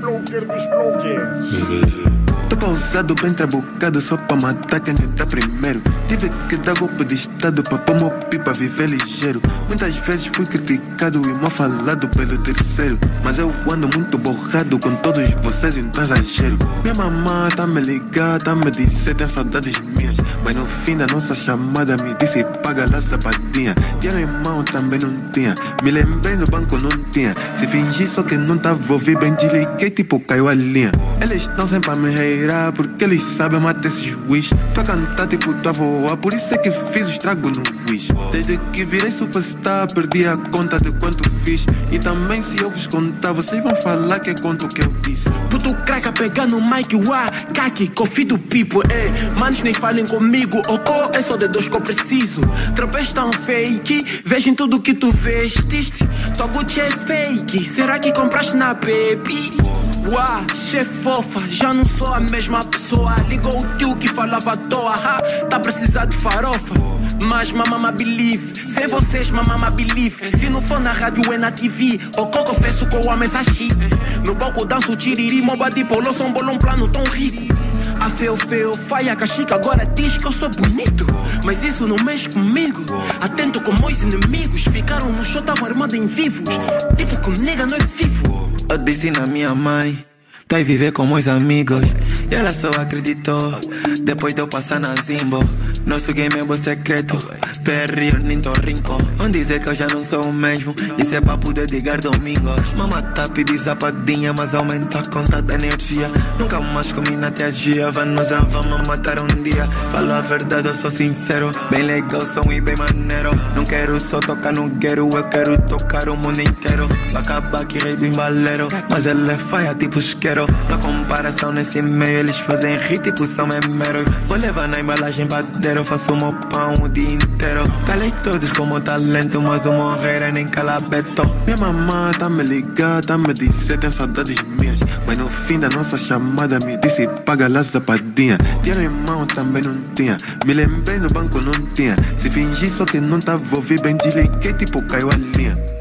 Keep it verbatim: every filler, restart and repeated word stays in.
stroker dos strokers. Tô pausado, bem trabucado, só pra matar quem tenta primeiro. Tive que dar golpe de estado pra pôr meu pipa viver ligeiro. Muitas vezes fui criticado e mal falado pelo terceiro, mas eu ando muito borrado com todos vocês, então exagero. Minha mamã tá me ligada, tá me dizer tem saudades minhas, mas no fim da nossa chamada me disse paga lá sapatinha. Dinheiro em mão também não tinha, me lembrei no banco não tinha. Se fingi só que não tava ouvindo, bem desliguei tipo caiu a linha. Eles estão sempre a me reirar porque eles sabem matar esses wish. Tô a cantar tipo tua avó, por isso é que fiz o estrago no wish. Desde que virei superstar perdi a conta de quanto fiz. E também se eu vos contar vocês vão falar que é quanto que eu disse. Puto craca pegando o mic, uá, kaki, coffee do pipo, eh. Manos nem falem comigo, oco, é só de dois que eu preciso. Tropês tão fake, vejo em tudo que tu vestiste. Tua Gucci é fake, será que compraste na baby? Uá, che fofa, já não sou a mesma pessoa. Ligou o tio que falava à toa, ha, tá a precisar de farofa. Mas mamama believe, sem vocês mamama believe. Se não for na rádio é na T V, o coco confesso que o homem tá chique. No palco danço tiriri, moba de polo, sou um bolão plano tão rico. A feo feo, faia cachica, agora diz que eu sou bonito. Mas isso não mexe comigo. Atento como os inimigos ficaram no show, tavam armados em vivos. Tipo que o nega não é vivo. Eu disse na minha mãe, tô a viver com meus amigos. E ela só acreditou, depois de eu passar na Zimbo. Nosso game é bom secreto, perrio ninto rinco. Vão dizer que eu já não sou o mesmo, isso é pra poder ligar domingos. Mama tá pedindo sapadinha, mas aumenta a conta da energia. Nunca mais comi na teagia, vamos já vamos matar um dia. Falo a verdade, eu sou sincero, bem legal som e bem maneiro. Não quero só tocar no guero, eu quero tocar o mundo inteiro. Vai acabar que rei do embaleiro, mas ele é faia tipo isqueiro. Na comparação nesse meio eles fazem rir tipo são memeros. Vou levar na embalagem badeiro, faço o meu pão o dia inteiro. Calei todos como talento, mas o morrer é nem calabeto. Minha mamã tá me ligada, tá me dizer tem saudades minhas, mas no fim da nossa chamada me disse paga lá sapadinha. Dinheiro em mão também não tinha, me lembrei no banco não tinha. Se fingi só que não tava ouvindo, bem desliguei tipo caiu a linha.